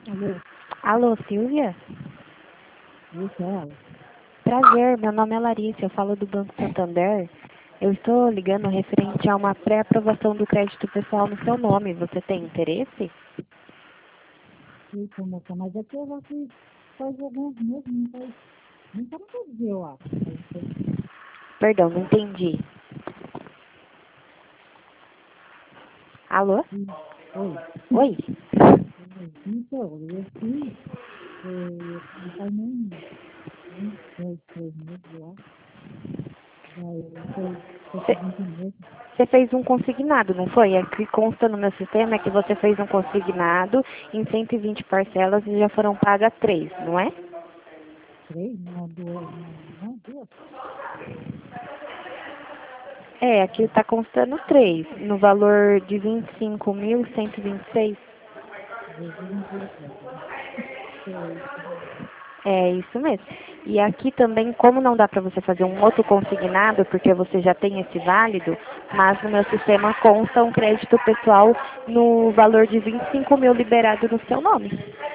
Alô, Alô, Silvia? isso é ela. Prazer, meu nome é Larissa, eu falo do Banco Santander. Eu estou ligando referente a uma pré-aprovação do crédito pessoal no seu nome. Você tem interesse? Isso, moça, mas aqui eu já fiz faz alguns meses, não faz no dia, eu acho. Faz um tempo. Perdão, não entendi. Alô? Oi. Oi? Então, eu fiz, não faz nem 2, 3 meses, eu acho. Daí foi seguinte mês. Você fez um consignado, não foi? É que consta no meu sistema é que você fez um consignado em 120 parcelas e já foram pagas 3, não é? 3, não, 2, não, 2. É, aqui está constando 3, no valor de 25.126. Jesus misericórdia, né? É isso, né? É isso mesmo. E aqui também, como não dá para você fazer um outro consignado, porque você já tem esse válido, mas no meu sistema consta um crédito pessoal no valor de 25.000 liberado no seu nome.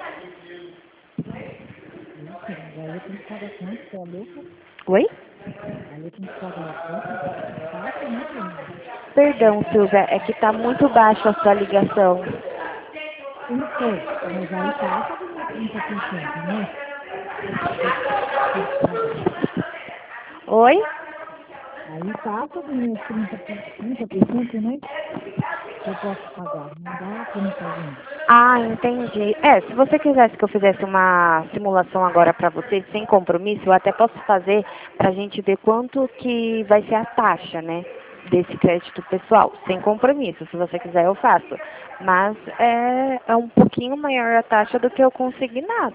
Eita, mas aí eu tenho que pagar quanto? Você é louca? Oi? Aí eu tenho que pagar quanto? Taxa, né, Perdão, Silvia, é que está muito baixo a sua ligação. Então, mas aí passa dos meus 30%, né? Que eu tenho que pagar. Oi? Aí passa dos meus 30%, né? Que eu posso pagar. Não dá para me fazer isso. Ah, entendi. É, se você quisesse que eu fizesse uma simulação agora para você, sem compromisso, eu até posso fazer para a gente ver quanto que vai ser a taxa, né, desse crédito pessoal, sem compromisso. Se você quiser, eu faço. Mas é um pouquinho maior a taxa do que o consignado.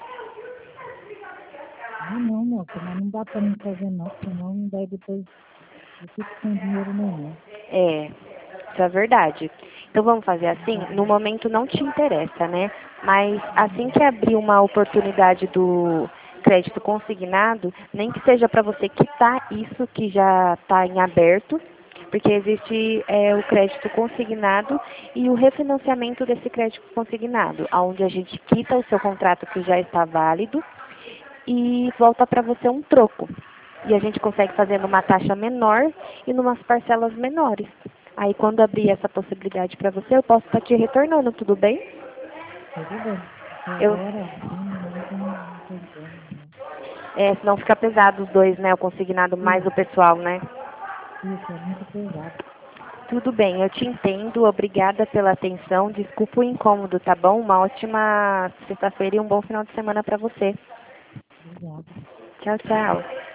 Ah, não, moça, mas não dá para me fazer não, senão daí depois eu fico sem dinheiro nenhum. É, isso é verdade. Então vamos fazer assim, no momento não te interessa, né? Mas assim que abrir uma oportunidade do crédito consignado, nem que seja para você quitar isso que já está em aberto, porque existe o crédito consignado e o refinanciamento desse crédito consignado, onde a gente quita o seu contrato que já está válido e volta para você um troco. E a gente consegue fazer numa taxa menor e numas parcelas menores. Aí quando abrir essa possibilidade para você, eu posso estar te retornando, tudo bem? Tudo bem. Porque Eu, agora, assim, no momento, eu não tem como, não. senão fica pesado os dois, né? O consignado mais o Isso, pessoal, né? isso, é muito pesado. Tudo bem, eu te entendo. Obrigada pela atenção. Desculpa o incômodo, tá bom? Uma ótima sexta-feira e um bom final de semana para você. Obrigado. Tchau, tchau.